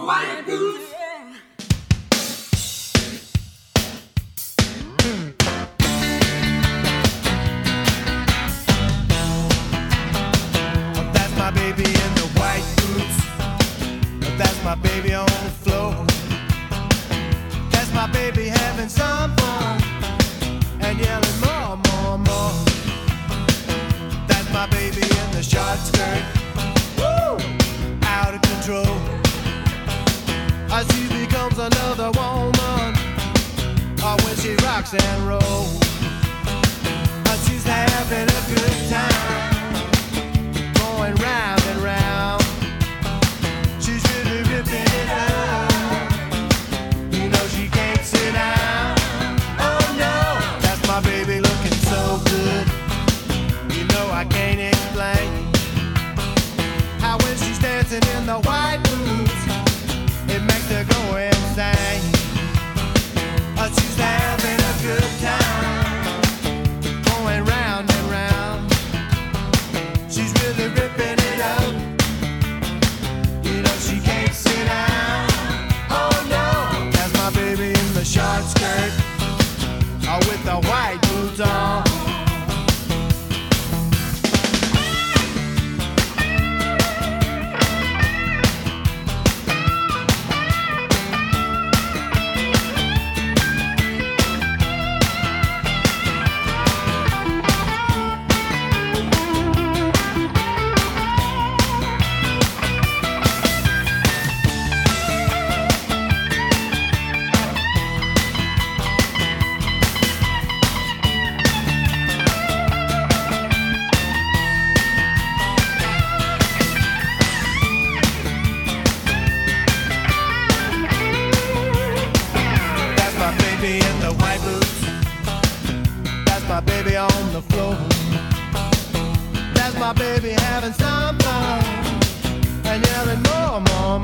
white boots. That's my baby in the white boots. That's my baby on the floor. That's my baby having some fun and yelling more, more, more. That's my baby in the short skirt, woo, out of control. As she becomes another woman, or when she rocks and rolls. She's having a good time, going round and round. She's really ripping it up. You know she can't sit down. Oh no, that's my baby looking so good. You know I can't explain how when she's dancing in the white boots, it makes her go insane. She's having a good time, going round and round. She's really ripping it up. You know she can't sit down. Oh no, that's my baby in the short skirt, with the white boots on. In the white boots, that's my baby on the floor. That's my baby having some fun and yelling more, more,